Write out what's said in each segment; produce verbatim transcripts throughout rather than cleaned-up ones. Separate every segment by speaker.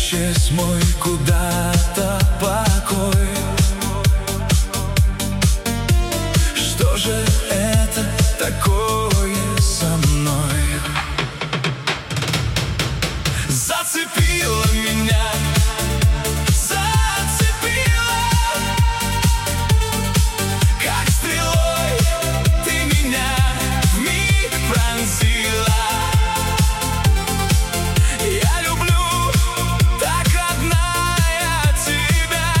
Speaker 1: исчез мой куда-то покой. Что же это такое со мной? Зацепила меня, зацепила, как стрелой ты меня вмиг пронзила. Я люблю так, родная, тебя.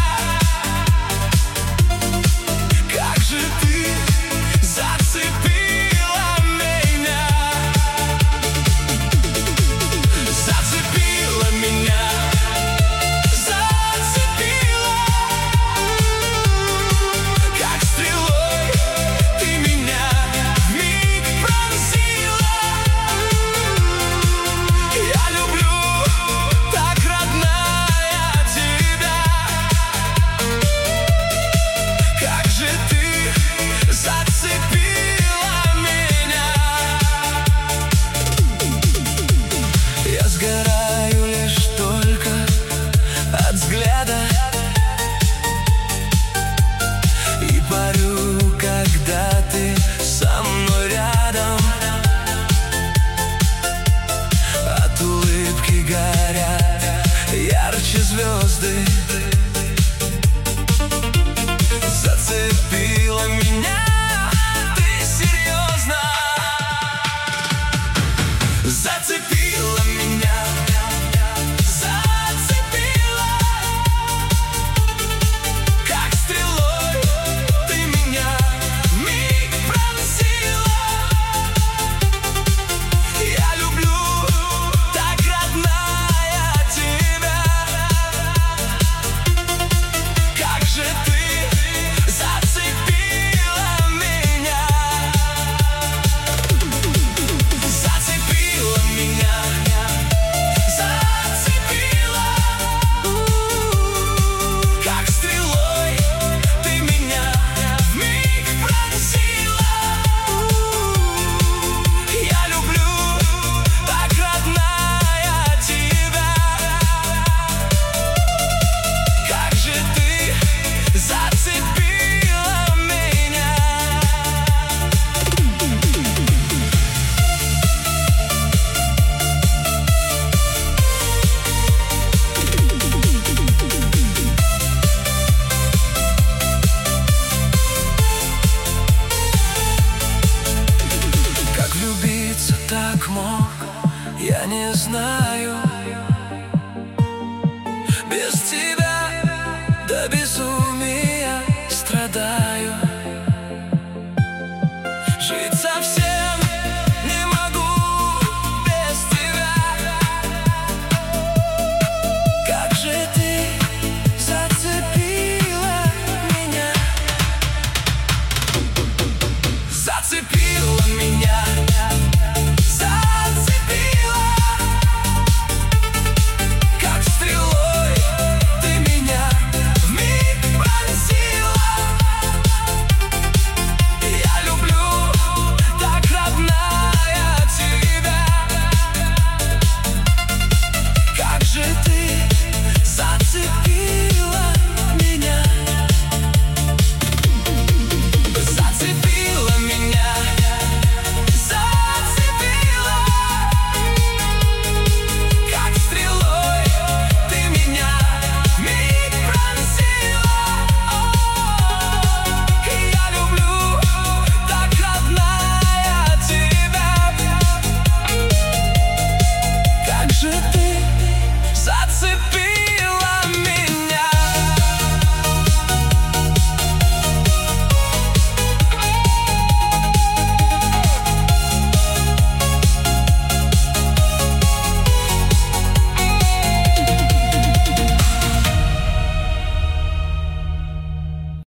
Speaker 1: Как же ты зацепила меня, зацепила меня, зацепила, как стрелой ты меня вмиг пронзила. Я люблю так, родная, тебя. Как же ты зацепила меня. Я сгораю лишь только от взгляда и парю, когда ты со мной рядом. От улыбки горят ярче звезды. Зацепила меня, ты серьезно? Зацепила меня, зацепила, как стрелой ты меня вмиг пронзила. Я люблю так, родная, тебя. Как же ты зацепила меня, зацепила меня, зацепила, как стрелой ты меня вмиг пронзила. Я люблю так, родная, тебя. Как же ты зацепила меня. Как влюбиться так мог, я не знаю. Без тебя до безумия страдаю. Жить совсем не могу без тебя. Как же ты зацепила меня, зацепила меня, зацепила, как стрелой ты меня вмиг пронзила. Я люблю так, родная, тебя. Как же ты зацепила меня, зацепила меня, зацепила, как стрелой ты меня вмиг пронзила. Я люблю так, родная, тебя. Как же ты